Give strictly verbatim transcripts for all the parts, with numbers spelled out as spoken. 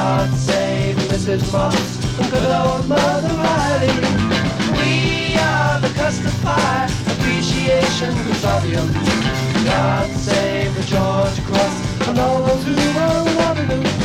God save Missus Moss and good old Mother Riley. We are the Custard Pie Appreciation Consortium. God save the George Cross and all those who were Waterloo.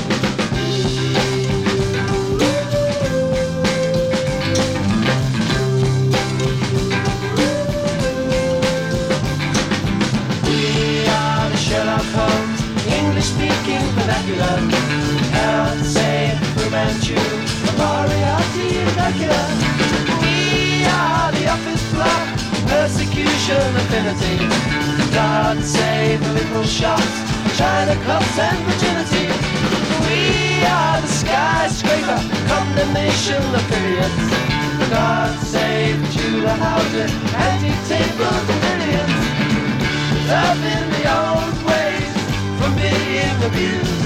Sherlock Holmes, English-speaking vernacular. God save Fu Manchu, Moriarty and Dracula. We are the office block, persecution affinity. God save the little shots, China clubs and virginity. We are the skyscraper, condemnation affiliates. God save Tudor houses, antique tables and billions. Love in the old ways from being abused.